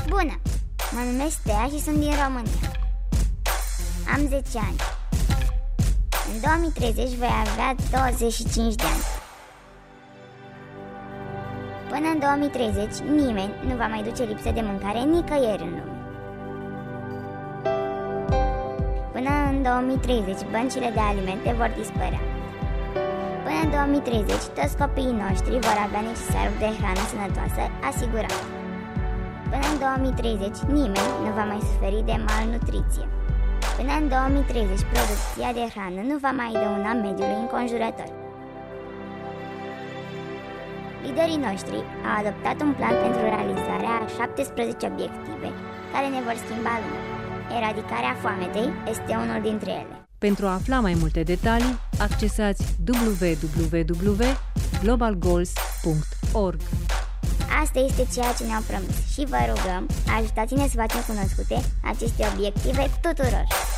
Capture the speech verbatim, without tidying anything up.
Bună! Mă numesc Tea și sunt din România. Am zece ani. În două mii treizeci voi avea douăzeci și cinci de ani. Până în două mii treizeci, nimeni nu va mai duce lipsă de mâncare nicăieri în lume. Până în două mii treizeci, băncile de alimente vor dispărea. Până în două mii treizeci, toți copiii noștri vor avea necesarul de hrană sănătoasă asigurat. Până în două mii treizeci, nimeni nu va mai suferi de malnutriție. Până în două mii treizeci, producția de hrană nu va mai dăuna mediului înconjurător. Liderii noștri au adoptat un plan pentru realizarea a șaptesprezece obiective care ne vor schimba lumea. Eradicarea foametei este unul dintre ele. Pentru a afla mai multe detalii, accesați w w w punct global goals punct org. Asta este ceea ce ne-au promis și vă rugăm, ajutați-ne să facem cunoscute aceste obiective tuturor!